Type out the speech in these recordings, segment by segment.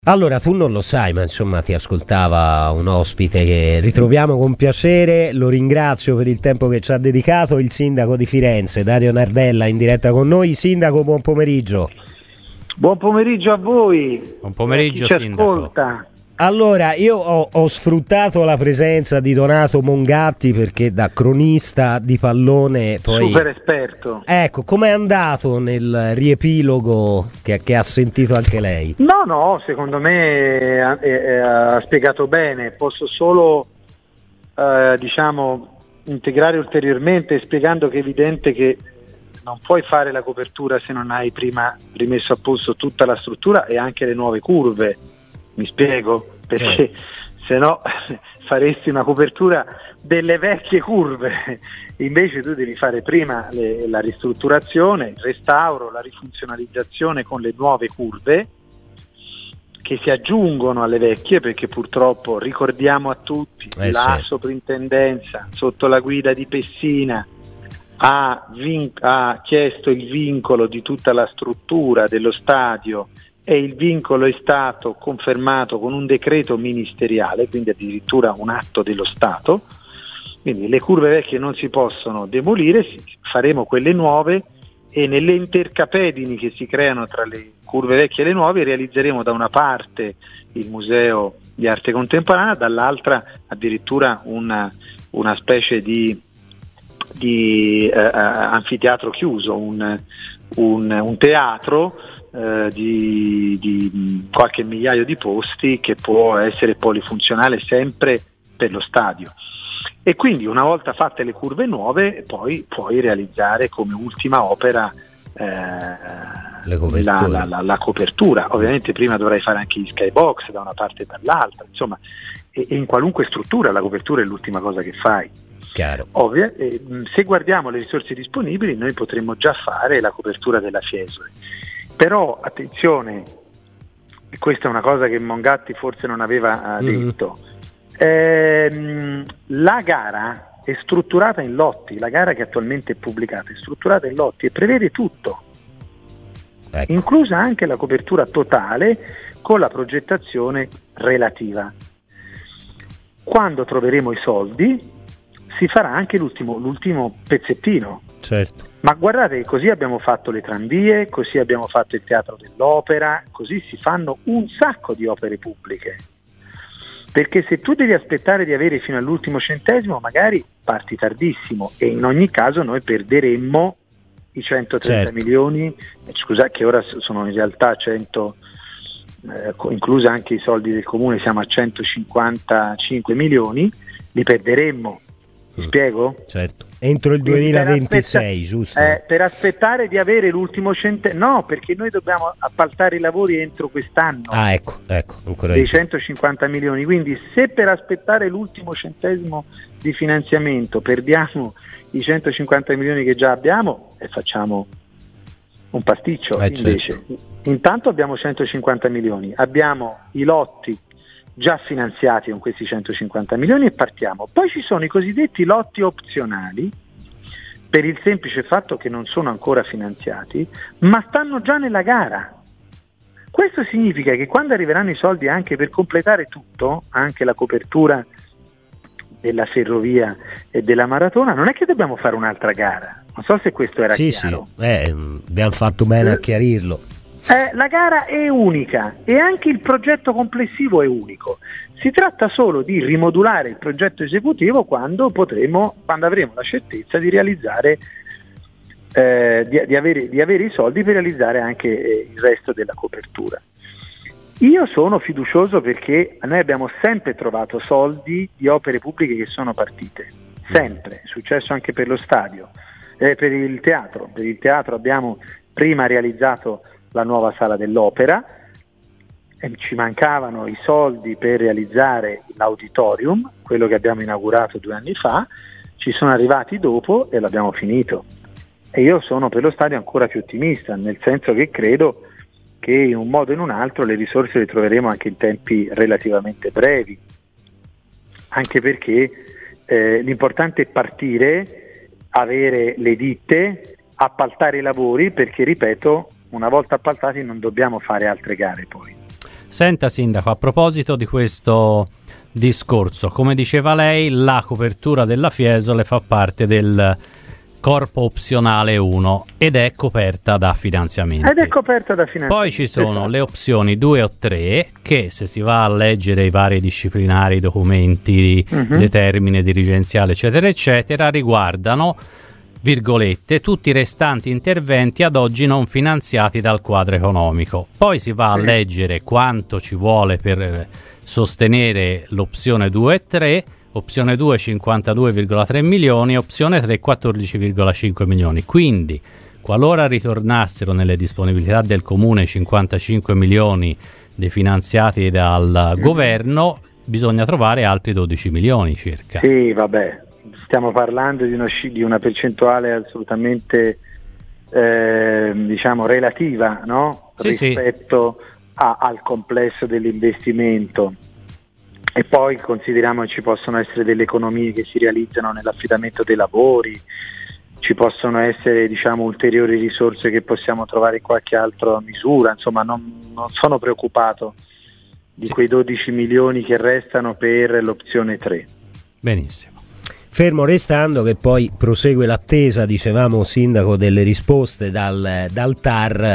Allora, tu non lo sai, ma insomma ti ascoltava un ospite che ritroviamo con piacere, lo ringrazio per il tempo che ci ha dedicato, il sindaco di Firenze, Dario Nardella, in diretta con noi. Sindaco, buon pomeriggio. Buon pomeriggio a voi. Buon pomeriggio, chi ci sindaco. ascolta. Allora, io ho sfruttato la presenza di Donato Mongatti perché da cronista di pallone poi... Super esperto. Ecco, com'è andato nel riepilogo che ha sentito anche lei? No, secondo me ha spiegato bene. Posso solo, integrare ulteriormente spiegando che è evidente che non puoi fare la copertura se non hai prima rimesso a posto tutta la struttura e anche le nuove curve. Mi spiego? Perché se no faresti una copertura delle vecchie curve, invece tu devi fare prima la ristrutturazione, il restauro, la rifunzionalizzazione con le nuove curve che si aggiungono alle vecchie, perché purtroppo ricordiamo a tutti la soprintendenza sotto la guida di Pessina ha chiesto il vincolo di tutta la struttura dello stadio e il vincolo è stato confermato con un decreto ministeriale, quindi addirittura un atto dello Stato. Quindi le curve vecchie non si possono demolire, faremo quelle nuove e nelle intercapedini che si creano tra le curve vecchie e le nuove realizzeremo da una parte il Museo di Arte Contemporanea, dall'altra addirittura una specie di anfiteatro chiuso, un teatro di qualche migliaio di posti che può essere polifunzionale sempre per lo stadio. E quindi una volta fatte le curve nuove poi puoi realizzare come ultima opera la copertura. Ovviamente prima dovrai fare anche gli skybox da una parte e dall'altra, insomma, e in qualunque struttura la copertura è l'ultima cosa che fai. Chiaro. Se guardiamo le risorse disponibili noi potremmo già fare la copertura della Fiesole, però attenzione, questa è una cosa che Mongatti forse non aveva detto, la gara è strutturata in lotti, la gara che attualmente è pubblicata è strutturata in lotti e prevede tutto, ecco, inclusa anche la copertura totale con la progettazione relativa. Quando troveremo i soldi si farà anche l'ultimo pezzettino. Certo. Ma guardate che così abbiamo fatto le tranvie, così abbiamo fatto il teatro dell'opera, così si fanno un sacco di opere pubbliche. Perché se tu devi aspettare di avere fino all'ultimo centesimo, magari parti tardissimo e in ogni caso noi perderemmo i 130 milioni, che ora sono in realtà 100, inclusa anche i soldi del comune, siamo a 155 milioni, li perderemmo. Mi spiego? Certo. Entro il 2026, giusto? Per aspettare di avere l'ultimo centesimo, no, perché noi dobbiamo appaltare i lavori entro quest'anno. Ah, ecco, ancora dei 150 milioni. Quindi se per aspettare l'ultimo centesimo di finanziamento perdiamo i 150 milioni che già abbiamo, facciamo un pasticcio. Invece, certo, intanto abbiamo 150 milioni, abbiamo i lotti già finanziati con questi 150 milioni e partiamo. Poi ci sono i cosiddetti lotti opzionali, per il semplice fatto che non sono ancora finanziati, ma stanno già nella gara. Questo significa che quando arriveranno i soldi anche per completare tutto, anche la copertura della ferrovia e della maratona, non è che dobbiamo fare un'altra gara. Non so se questo era chiaro. Sì, abbiamo fatto bene a chiarirlo. La gara è unica e anche il progetto complessivo è unico. Si tratta solo di rimodulare il progetto esecutivo quando avremo la certezza di realizzare, di avere i soldi per realizzare anche il resto della copertura. Io sono fiducioso perché noi abbiamo sempre trovato soldi di opere pubbliche che sono partite, sempre, è successo anche per lo stadio, per il teatro. Per il teatro abbiamo prima realizzato la nuova sala dell'opera, ci mancavano i soldi per realizzare l'auditorium, quello che abbiamo inaugurato 2 anni fa, ci sono arrivati dopo e l'abbiamo finito. E io sono per lo stadio ancora più ottimista, nel senso che credo che in un modo o in un altro le risorse le troveremo anche in tempi relativamente brevi, anche perché l'importante è partire, avere le ditte, appaltare i lavori, perché ripeto, una volta appaltati non dobbiamo fare altre gare poi. Senta Sindaco, a proposito di questo discorso, come diceva lei, la copertura della Fiesole fa parte del corpo opzionale 1 ed è coperta da finanziamenti. Poi ci sono le opzioni 2 o 3 che, se si va a leggere i vari disciplinari, documenti, determine dirigenziale eccetera eccetera, riguardano, virgolette, tutti i restanti interventi ad oggi non finanziati dal quadro economico. Poi si va a leggere quanto ci vuole per sostenere l'opzione 2 e 3, opzione 2 52,3 milioni, opzione 3 14,5 milioni. Quindi, qualora ritornassero nelle disponibilità del comune 55 milioni definanziati dal governo, bisogna trovare altri 12 milioni circa. Sì, vabbè. Stiamo parlando di una percentuale assolutamente diciamo relativa, no? Sì, rispetto al complesso dell'investimento, e poi consideriamo che ci possono essere delle economie che si realizzano nell'affidamento dei lavori, ci possono essere, diciamo, ulteriori risorse che possiamo trovare in qualche altra misura. Insomma, non sono preoccupato di quei 12 milioni che restano per l'opzione 3. Benissimo. Fermo restando che poi prosegue l'attesa, dicevamo Sindaco, delle risposte dal TAR,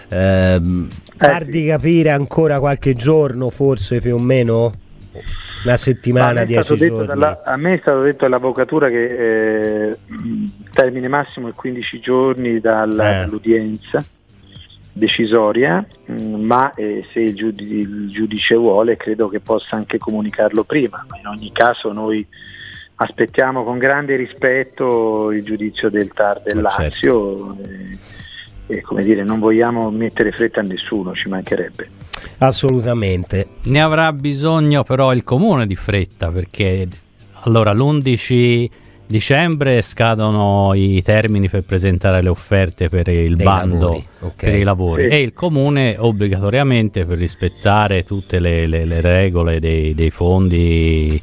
di capire ancora qualche giorno, forse più o meno una settimana, 10 giorni. A me è stato detto dall'avvocatura che il termine massimo è 15 giorni dall'udienza decisoria, ma se il giudice vuole credo che possa anche comunicarlo prima. In ogni caso noi aspettiamo con grande rispetto il giudizio del TAR del Lazio, e come dire, non vogliamo mettere fretta a nessuno, ci mancherebbe. Assolutamente. Ne avrà bisogno però il comune di fretta, perché allora l'11 dicembre scadono i termini per presentare le offerte per il bando per i lavori, e il comune obbligatoriamente, per rispettare tutte le regole dei fondi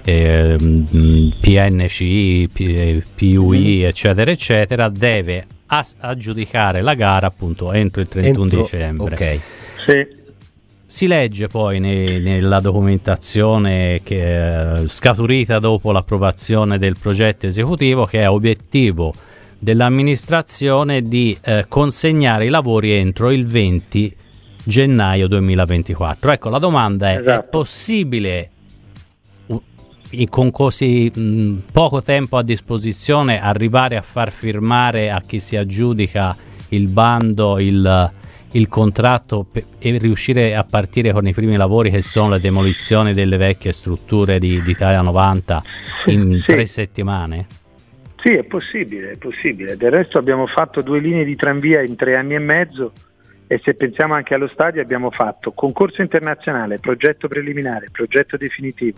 PNC, PUI eccetera eccetera, deve aggiudicare la gara appunto entro il 31 dicembre. Si legge poi nella documentazione che è scaturita dopo l'approvazione del progetto esecutivo che è obiettivo dell'amministrazione di consegnare i lavori entro il 20 gennaio 2024. Ecco, la domanda è: è possibile con così poco tempo a disposizione arrivare a far firmare a chi si aggiudica il bando il contratto e riuscire a partire con i primi lavori, che sono le demolizioni delle vecchie strutture di Italia 90 in 3 settimane? Sì, è possibile. Del resto abbiamo fatto 2 linee di tranvia in 3 anni e mezzo, e se pensiamo anche allo stadio abbiamo fatto concorso internazionale, progetto preliminare, progetto definitivo,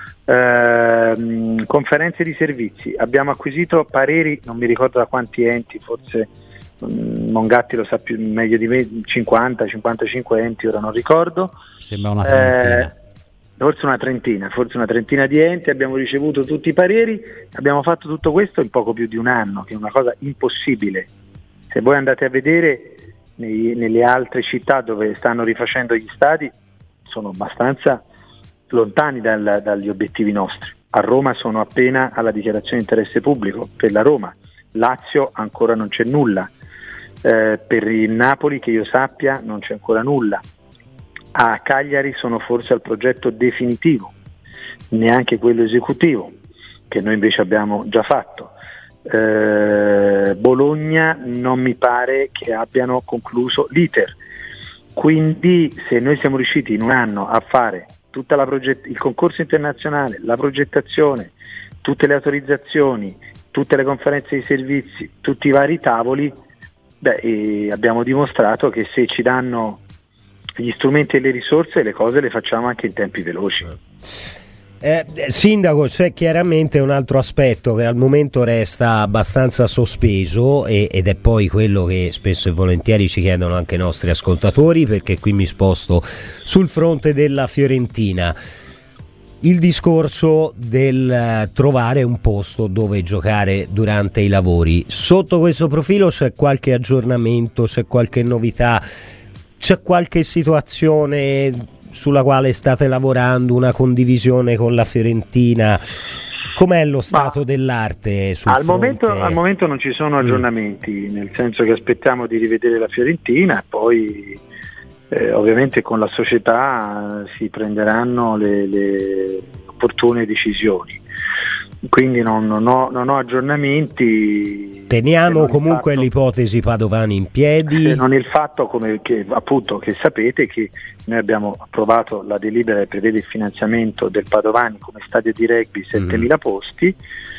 conferenze di servizi, abbiamo acquisito pareri, non mi ricordo da quanti enti, forse Mongatti lo sa più meglio di me, 50-55 enti, ora non ricordo, sembra una trentina. Forse una trentina di enti, abbiamo ricevuto tutti i pareri, abbiamo fatto tutto questo in poco più di un anno, che è una cosa impossibile. Se voi andate a vedere nelle altre città dove stanno rifacendo gli stadi, sono abbastanza lontani dagli obiettivi nostri. A Roma sono appena alla dichiarazione di interesse pubblico per la Roma, Lazio ancora non c'è nulla, per il Napoli che io sappia non c'è ancora nulla, a Cagliari sono forse al progetto definitivo, neanche quello esecutivo che noi invece abbiamo già fatto. Bologna non mi pare che abbiano concluso l'iter, quindi se noi siamo riusciti in un anno a fare tutta il concorso internazionale, la progettazione, tutte le autorizzazioni, tutte le conferenze di servizi, tutti i vari tavoli, abbiamo dimostrato che se ci danno gli strumenti e le risorse, le cose le facciamo anche in tempi veloci. Sindaco, c'è chiaramente un altro aspetto che al momento resta abbastanza sospeso ed è poi quello che spesso e volentieri ci chiedono anche i nostri ascoltatori, perché qui mi sposto sul fronte della Fiorentina. Il discorso del trovare un posto dove giocare durante i lavori. Sotto questo profilo c'è qualche aggiornamento, c'è qualche novità, c'è qualche situazione sulla quale state lavorando, una condivisione con la Fiorentina? Com'è lo stato dell'arte sul fronte? Al momento non ci sono aggiornamenti, nel senso che aspettiamo di rivedere la Fiorentina e poi ovviamente con la società si prenderanno le opportune decisioni. Quindi non ho aggiornamenti. Teniamo comunque l'ipotesi Padovani in piedi. Se non il fatto che sapete che noi abbiamo approvato la delibera che prevede il finanziamento del Padovani come stadio di rugby 7.000 posti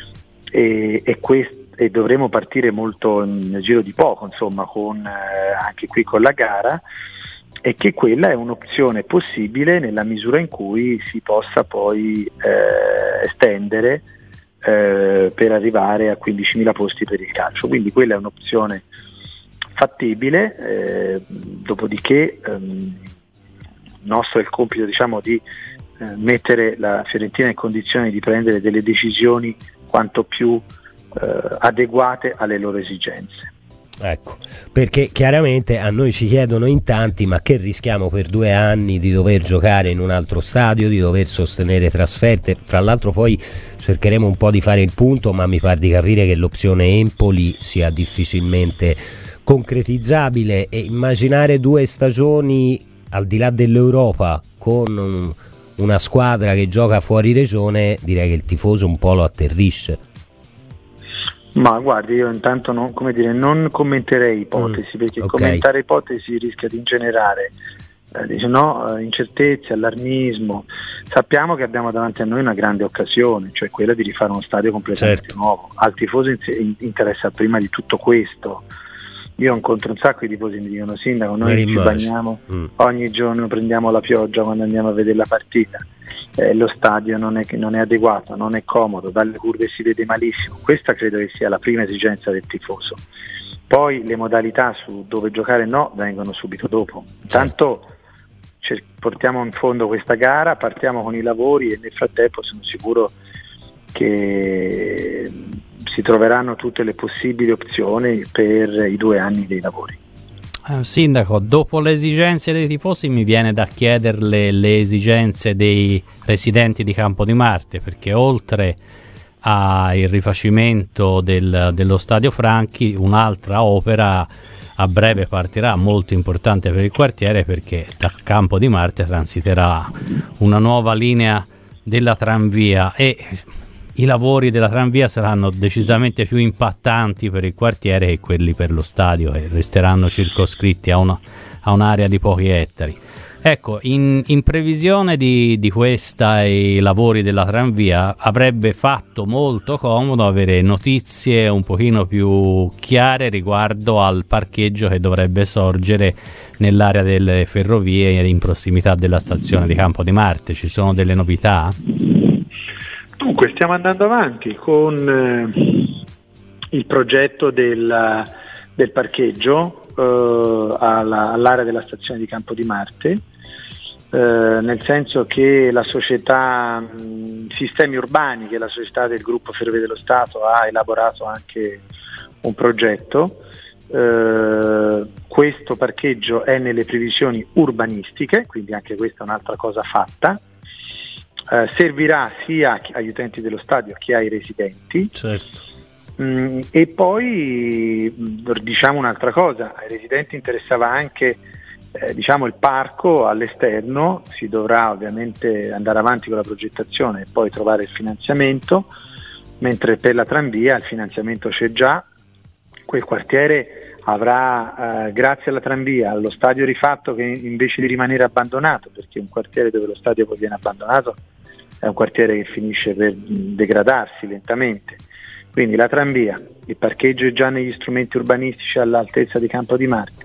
e dovremo partire molto nel giro di poco, insomma, anche qui con la gara, e che quella è un'opzione possibile nella misura in cui si possa poi estendere per arrivare a 15.000 posti per il calcio, quindi quella è un'opzione fattibile, dopodiché nostro è il compito, diciamo, di mettere la Fiorentina in condizione di prendere delle decisioni quanto più adeguate alle loro esigenze. Ecco, perché chiaramente a noi ci chiedono in tanti: ma che rischiamo per 2 anni di dover giocare in un altro stadio, di dover sostenere trasferte? Fra l'altro poi cercheremo un po' di fare il punto, ma mi pare di capire che l'opzione Empoli sia difficilmente concretizzabile, e immaginare 2 stagioni al di là dell'Europa con una squadra che gioca fuori regione, direi che il tifoso un po' lo atterrisce. Ma guardi, io intanto non commenterei ipotesi, perché commentare ipotesi rischia di ingenerare incertezze, allarmismo. Sappiamo che abbiamo davanti a noi una grande occasione, cioè quella di rifare uno stadio completamente nuovo. Al tifoso interessa prima di tutto questo. Io incontro un sacco di tifosi che mi dicono: sindaco, noi ci bagniamo ogni giorno, prendiamo la pioggia quando andiamo a vedere la partita, lo stadio non è adeguato, non è comodo, dalle curve si vede malissimo. Questa credo che sia la prima esigenza del tifoso. Poi le modalità su dove giocare vengono subito dopo. Intanto portiamo in fondo questa gara, partiamo con i lavori e nel frattempo sono sicuro che si troveranno tutte le possibili opzioni per i 2 anni dei lavori. Sindaco, dopo le esigenze dei tifosi mi viene da chiederle le esigenze dei residenti di Campo di Marte, perché oltre al rifacimento dello Stadio Franchi, un'altra opera a breve partirà, molto importante per il quartiere, perché da Campo di Marte transiterà una nuova linea della tranvia e i lavori della tranvia saranno decisamente più impattanti per il quartiere che quelli per lo stadio, e resteranno circoscritti a un'area di pochi ettari. Ecco, in previsione di questi lavori della tranvia avrebbe fatto molto comodo avere notizie un pochino più chiare riguardo al parcheggio che dovrebbe sorgere nell'area delle ferrovie in prossimità della stazione di Campo di Marte. Ci sono delle novità? Dunque, stiamo andando avanti con il progetto del parcheggio all'area della stazione di Campo di Marte, nel senso che la società Sistemi Urbani, che è la società del gruppo Ferrovie dello Stato, ha elaborato anche un progetto. Questo parcheggio è nelle previsioni urbanistiche, quindi anche questa è un'altra cosa fatta. Servirà sia agli utenti dello stadio che ai residenti. Certo. E poi diciamo un'altra cosa: ai residenti interessava anche il parco all'esterno. Si dovrà ovviamente andare avanti con la progettazione e poi trovare il finanziamento, mentre per la tranvia il finanziamento c'è già. Quel quartiere avrà, grazie alla tranvia, allo stadio rifatto, che invece di rimanere abbandonato, perché un quartiere dove lo stadio poi viene abbandonato è un quartiere che finisce per degradarsi lentamente. Quindi la tranvia, il parcheggio è già negli strumenti urbanistici all'altezza di Campo di Marte,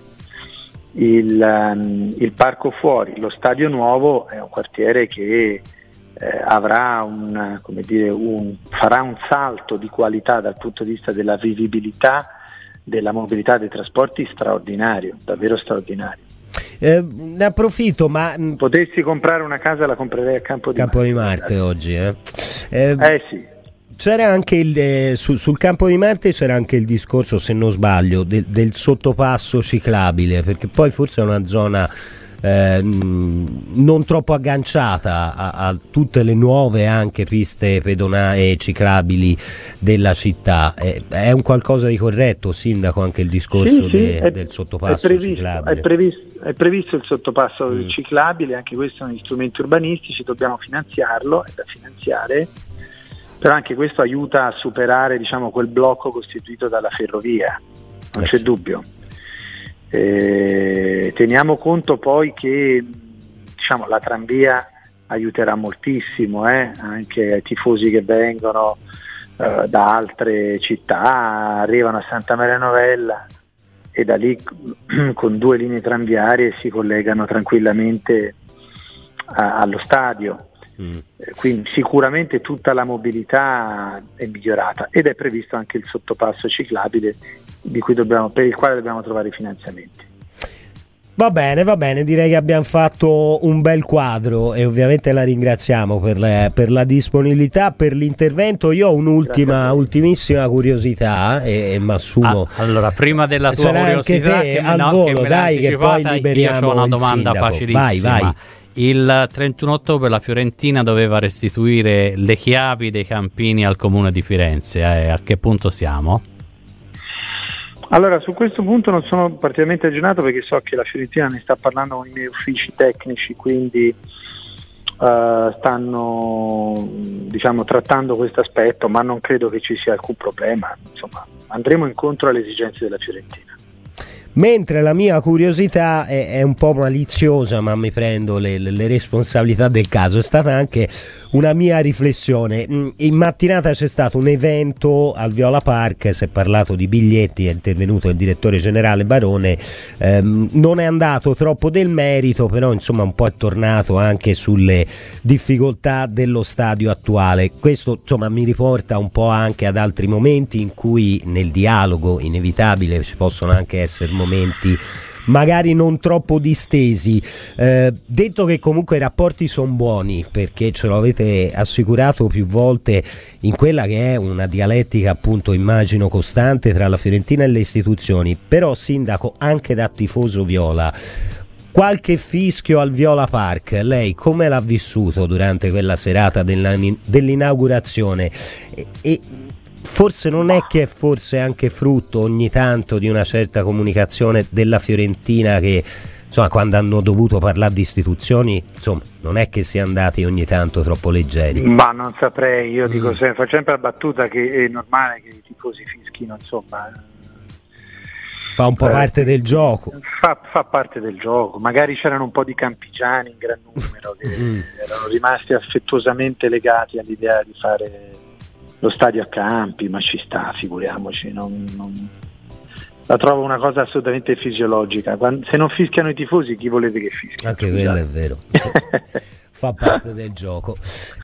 il parco fuori, lo stadio nuovo è un quartiere che avrà farà un salto di qualità dal punto di vista della vivibilità, della mobilità dei trasporti straordinario, davvero straordinario. Ne approfitto, ma potessi comprare una casa la comprerei a Campo di Marte oggi. Sì. C'era anche sul Campo di Marte c'era anche il discorso, se non sbaglio, del sottopasso ciclabile, perché poi forse è una zona non troppo agganciata a tutte le nuove anche piste pedonali e ciclabili della città. È un qualcosa di corretto, Sindaco, anche il discorso del sottopasso ciclabile? È previsto il sottopasso ciclabile, anche questo è un strumento urbanistici, dobbiamo finanziarlo, è da finanziare, però anche questo aiuta a superare, diciamo, quel blocco costituito dalla ferrovia, non c'è dubbio. Teniamo conto poi che, diciamo, la tranvia aiuterà moltissimo anche ai tifosi che vengono da altre città, arrivano a Santa Maria Novella e da lì con 2 linee tranviarie si collegano tranquillamente allo stadio. Quindi sicuramente tutta la mobilità è migliorata ed è previsto anche il sottopasso ciclabile per il quale dobbiamo trovare i finanziamenti. Va bene, direi che abbiamo fatto un bel quadro e ovviamente la ringraziamo per la disponibilità, per l'intervento. Io ho ultimissima curiosità e m'assumo. Allora, prima della tua curiosità che poi liberiamo. Io ho una domanda sindaco. facilissima. Vai. Il 31 ottobre la Fiorentina doveva restituire le chiavi dei campini al comune di Firenze. A che punto siamo? Allora, su questo punto non sono particolarmente aggiornato perché so che la Fiorentina ne sta parlando con i miei uffici tecnici, quindi stanno, diciamo, trattando questo aspetto, ma non credo che ci sia alcun problema. Insomma, andremo incontro alle esigenze della Fiorentina. Mentre la mia curiosità è un po' maliziosa, ma mi prendo le responsabilità del caso, è stata anche una mia riflessione. In mattinata c'è stato un evento al Viola Park, si è parlato di biglietti, è intervenuto il direttore generale Barone, non è andato troppo del merito, però insomma un po' è tornato anche sulle difficoltà dello stadio attuale. Questo insomma mi riporta un po' anche ad altri momenti in cui nel dialogo inevitabile ci possono anche essere momenti magari non troppo distesi, detto che comunque i rapporti sono buoni, perché ce lo avete assicurato più volte, in quella che è una dialettica appunto immagino costante tra la Fiorentina e le istituzioni, però Sindaco, anche da tifoso viola, qualche fischio al Viola Park, lei come l'ha vissuto durante quella serata dell'inaugurazione? E forse non è che è forse anche frutto ogni tanto di una certa comunicazione della Fiorentina che, insomma, quando hanno dovuto parlare di istituzioni, insomma, non è che sia andati ogni tanto troppo leggeri? Ma non saprei, io dico faccio sempre la battuta che è normale che i tifosi fischino, insomma. Fa un po' parte del gioco. Fa parte del gioco, magari c'erano un po' di campigiani in gran numero che erano rimasti affettuosamente legati all'idea di fare lo stadio a campi, ma ci sta, figuriamoci, la trovo una cosa assolutamente fisiologica. Se non fischiano i tifosi, chi volete che fischi? Anche quello è vero. Fa parte del gioco.